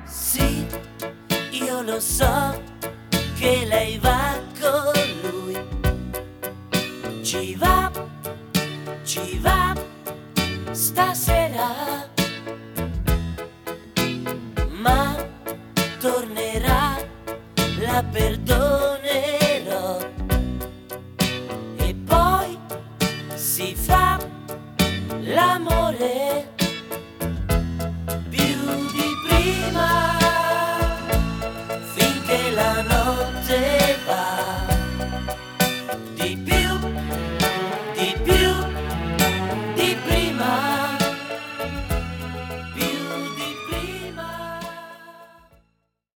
Sì, io lo so che lei va con lui. Ci va stasera, ma tornerà, la perdonerò e poi si fa l'amore.